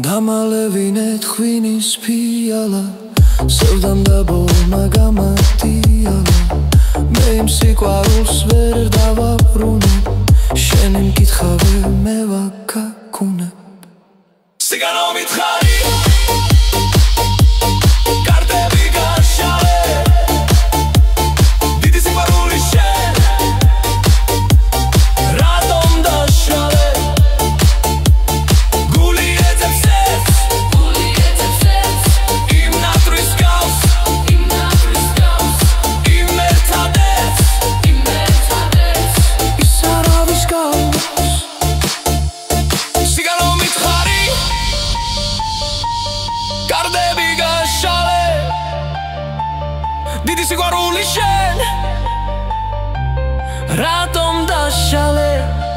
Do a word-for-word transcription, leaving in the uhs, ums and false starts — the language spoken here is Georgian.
გამალევინე თქვინის ფიალა სევდამ და ბოლმა გამატიალა მე იმ სიყვარულს ვერ დავაბრუნებ შენი მკითხავე მე ვაგაგუნებ სიგანო მითხარი კარტები გაშალე დიდი სიყვარული შენ რატომ დაშალე გული ეძებს ეს გული ეძებს ეს იმ ნატრის გავს იმ ნატრის გავს იმ ერთადებს იმ ერთადებს ის არავის გავს სიგანო მითხარი კარტები გაშალე დიდი სიყვარული შენ რატომ დაშალე